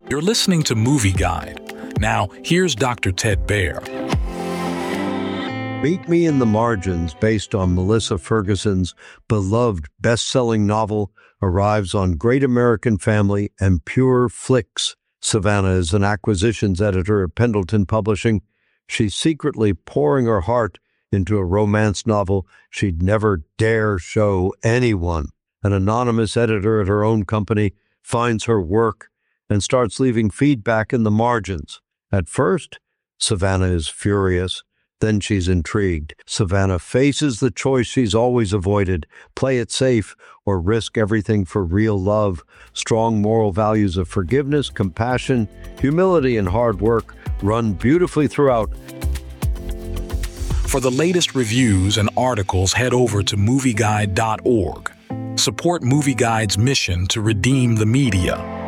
You're listening to Movie Guide. Now, here's Dr. Ted Baer. Meet Me in the Margins, based on Melissa Ferguson's beloved best-selling novel, arrives on Great American Family and Pure Flix. Savannah is an acquisitions editor at Pendleton Publishing. She's secretly pouring her heart into a romance novel she'd never dare show anyone. An anonymous editor at her own company finds her work and starts leaving feedback in the margins. At first, Savannah is furious. Then she's intrigued. Savannah faces the choice she's always avoided: play it safe or risk everything for real love. Strong moral values of forgiveness, compassion, humility, and hard work run beautifully throughout. For the latest reviews and articles, head over to movieguide.org. Support Movie Guide's mission to redeem the media.